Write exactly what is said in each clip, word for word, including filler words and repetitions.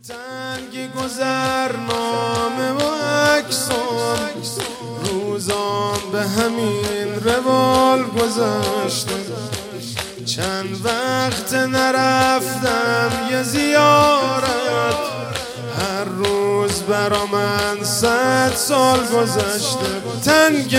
تنگ گذرنامه و عکسام روزام به همین روال گذشته. چند وقت نرفتم یه زیارت، هر روز برا من صد سال گذشته. تنگ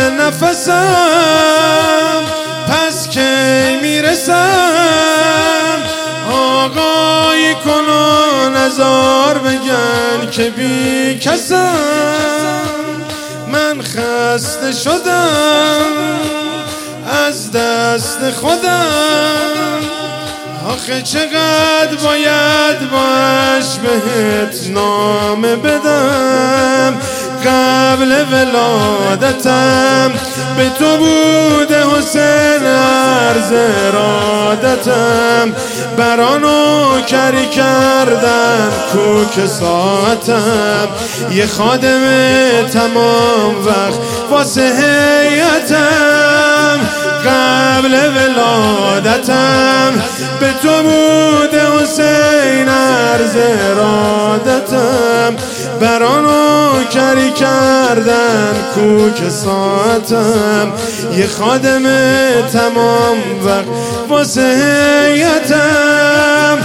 نفسم پس کی میرسم، آقای کنون هزار بگن که بی کسم. من خسته شدم از دست خودم، آخه چقدر باید باش بهت نامه بدم. قبل ولادتم به تو بوده حسین عرض ارادتم، برانو کری کردن کوک ساعتم. یه خادم تمام وقت واسه هیئتم، قبل ولادتم به تو بوده حسین عرض ارادتم، برانو کری کردن کوک ساعتم. یه خادم تمام وقت واسه هیئتم.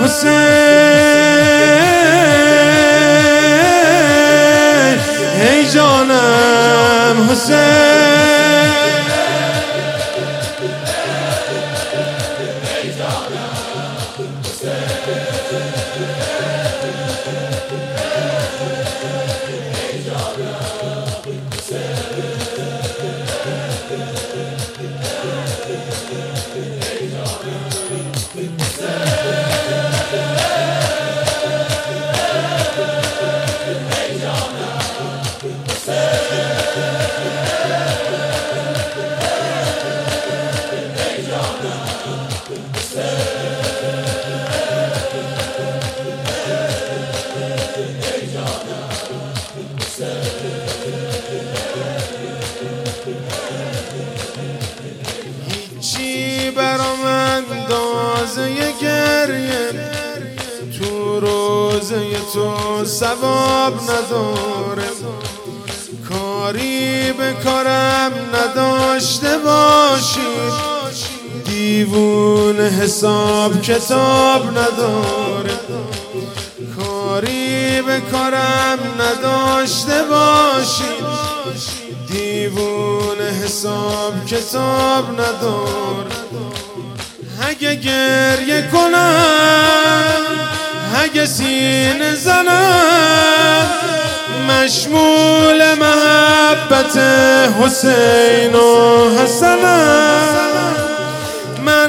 حسین ای جانم حسین، هیچی برام اندازه گریه تو روزه تو ثواب نداره. کاری به کارم نداشته باشید، دیوون حساب کتاب نداره. کاری به کارم نداشته باشید، دیوون حساب کتاب نداره. اگه گریه کنم اگه سینه زنم، مشمول محبت حسین و حسنم. من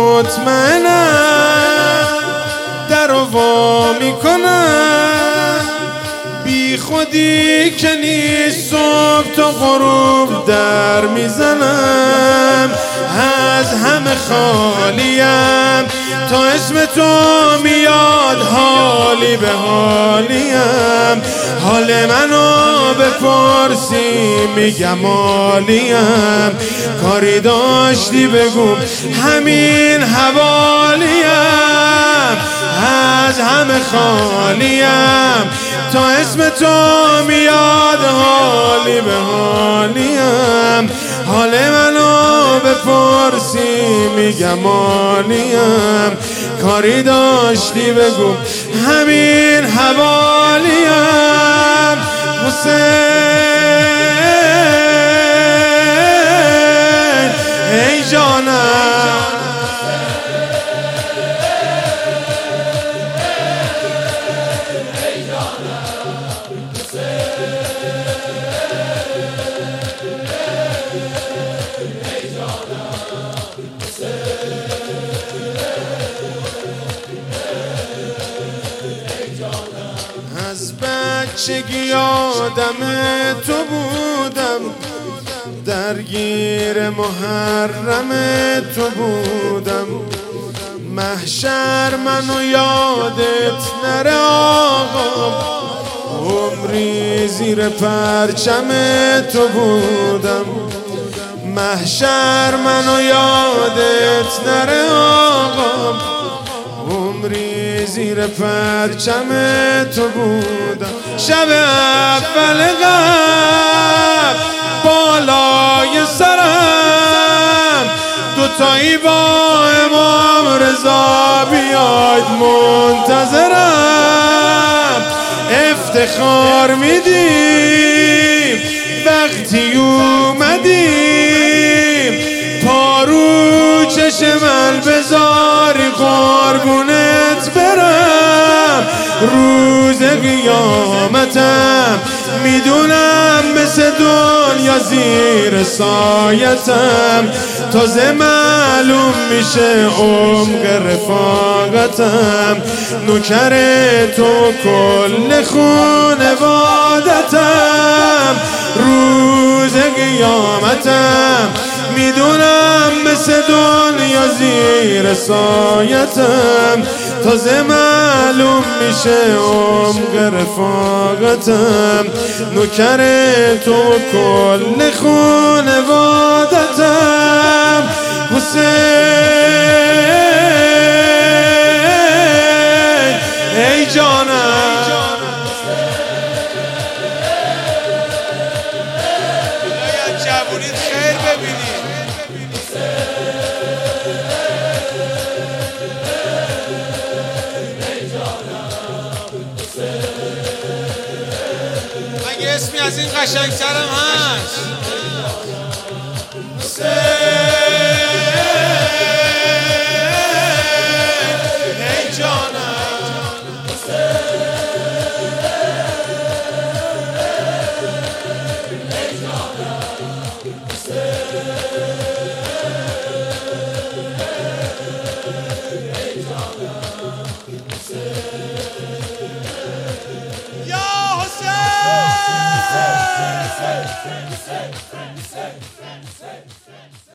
مطمئنم در وا میکنم، بی خودی که نیست صبح تا غروب در میزنم. از همه خالیم تا اسم تو میاد حالی به حالیم. حال منو بپرسی میگم عالیم، کاری داشتی بگو همین حوالیم. از همه خالیم تا اسم تو میاد حالی به حالیم. حال منو بپرسی میگم عالیم، کاری داشتی بگو همین حوالیم. حسین ای جانم، از بچگی آدم تو بودم، درگیر محرم تو بودم. محشر منو یادت نره آقا، عمری زیر پرچم تو بودم. محشر منو یادت نره آقا، عمری زیر پرچم تو بودم. شب اول قبل بالای سرم دوتایی با امام رضا بیاید منتظرم. افتخار میدیم وقتی اومدیم پارو چشمل بذاری قربونت برم. روز قیامتم میدونم مثل دنیا زیر سایتم تازه معلوم میشه عمق رفاقتم. نوکر تو کل خونوادتم روز قیامتم میدونم مثل دنیا زیر سایتم تازه معلوم میشه عمق رفاقتم. نوکر تو کل خونوادتم. حسین ای جانم باید جوونیت خیر ببینی. اگه اسمی از این قشنگ‌ترم هست ای جانم یا حسین